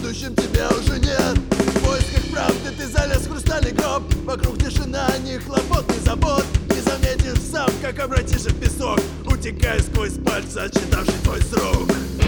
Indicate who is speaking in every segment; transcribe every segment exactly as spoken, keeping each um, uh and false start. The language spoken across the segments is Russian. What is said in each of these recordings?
Speaker 1: будущем тебя уже нет. В поисках правды ты залез в хрустальный гроб. Вокруг тишина, ни хлопот, ни забот. Не заметишь сам, как обратишься в песок, утекая сквозь пальцы, отсчитавший твой срок.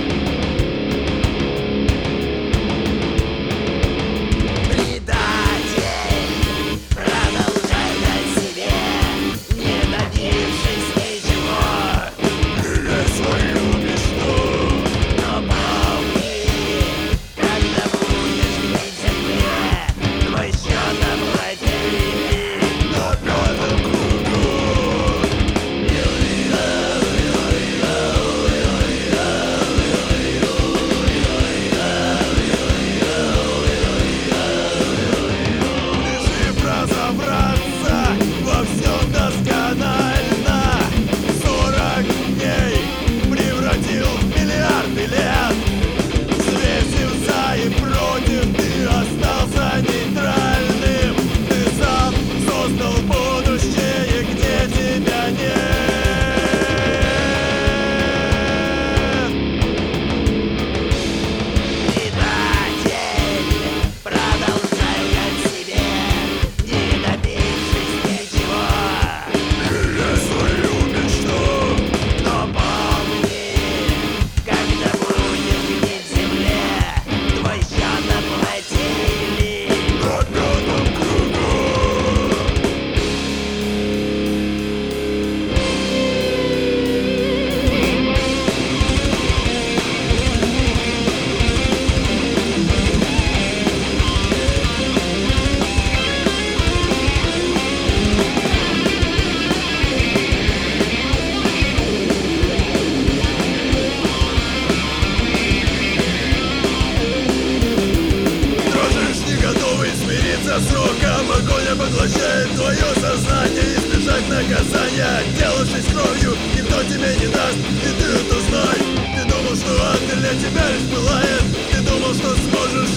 Speaker 1: Сроком огонь поглощает твое сознание. Избежать наказания, отделавшись кровью, никто тебе не даст, и ты это знай. Ты думал, что ад для тебя лишь пылает. Ты думал, что сможешь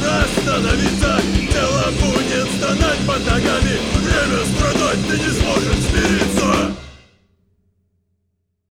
Speaker 1: остановиться. Тело будет стонать под ногами. Время страдать ты не сможешь смирить.